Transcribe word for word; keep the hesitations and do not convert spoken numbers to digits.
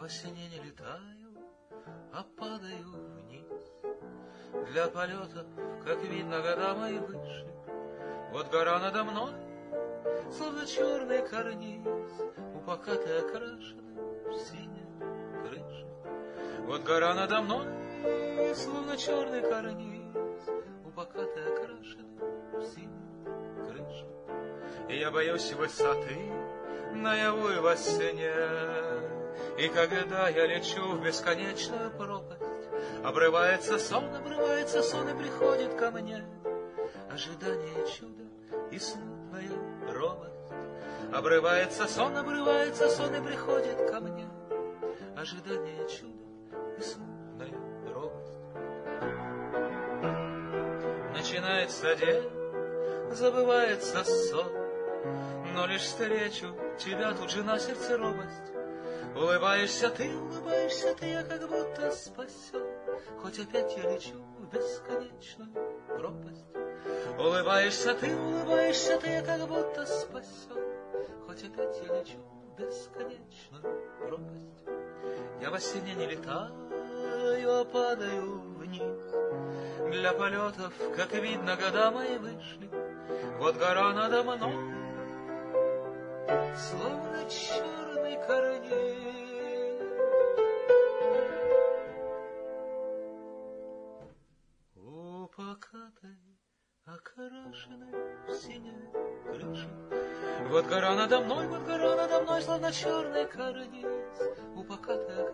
во сне не летаю, а падаю вниз. Для полетов, как видно, года мои вышли. Вот гора надо мной, словно черный карниз, у покатой окрашены в синей крыши. Вот гора надо мной, словно черный карниз, у покатой окрашены в синей крыши. И я боюсь высоты, наяву и во сне. И когда я лечу в бесконечную пропасть, обрывается сон, обрывается сон, и приходит ко мне ожидание чуда и смутная робость. Обрывается сон, обрывается сон, и приходит ко мне ожидание чуда и смутная робость. Начинается день, забывается сон, но лишь встречу тебя тут же на сердце робость. Улыбаешься ты, улыбаешься ты, я как будто спасен, хоть опять я лечу в бесконечную пропасть. Улыбаешься ты, улыбаешься ты, я как будто спасен, хоть опять я лечу в бесконечную пропасть. Я во сне не летаю, а падаю вниз. Для полетов, как видно, года мои вышли. Вот гора надо мной, словно черный карниз, у покатой окрашенной в синей крыши. Вот гора надо мной, вот гора надо мной, словно черный карниз, у покатой